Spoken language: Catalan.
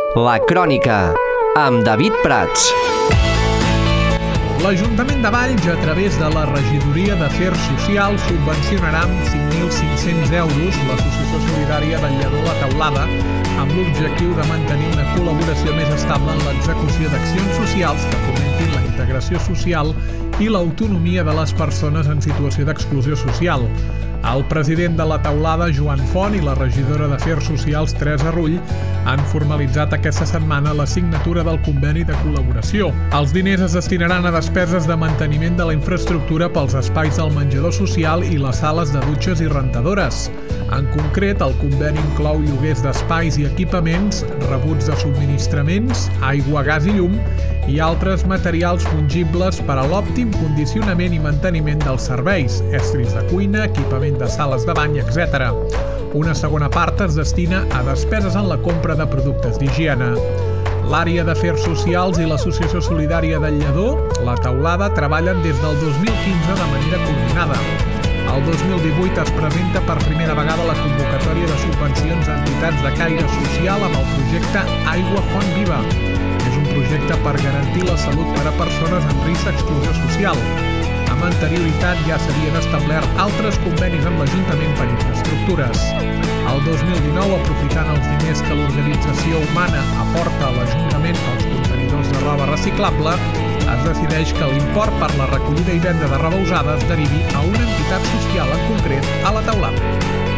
La Crònica, amb David Prats. L'Ajuntament de Valls, a través de la Regidoria d'Afers Socials, subvencionarà amb 5.500 euros l'Associació Solidària del Lledó La Teulada, amb l'objectiu de mantenir una col·laboració més estable en l'execució d'accions socials que fomentin la integració social i l'autonomia de les persones en situació d'exclusió social. El president de la Teulada, Joan Font, i la regidora d'Afers Socials, Teresa Rull, han formalitzat aquesta setmana la signatura del conveni de col·laboració. Els diners es destinaran a despeses de manteniment de la infraestructura pels espais del menjador social i les sales de dutxes i rentadores. En concret, el conveni inclou lloguers d'espais i equipaments, rebuts de subministraments, aigua, gas i llum i altres materials fungibles per a l'òptim condicionament i manteniment dels serveis, estris de cuina, equipament de sales de bany, etc. Una segona part es destina a despeses en la compra de productes d'higiene. L'àrea d'Afers Socials i l'Associació Solidària del Lledó, La Teulada, treballen des del 2015 de manera coordinada. El 2018 es presenta per primera vegada la convocatòria de subvencions a entitats de caire social amb el projecte Aigua Font Viva. És un projecte per garantir la salut per a persones en risc d'exclusió social. Amb anterioritat ja s'havien establert altres convenis amb l'Ajuntament per infraestructures. El 2019, aprofitant els diners que l'organització humana aporta a l'Ajuntament pels contenidors de roba reciclable, es decideix que l'import per la recollida i venda de roba usada es derivi a una entitat social en concret a La Teulada.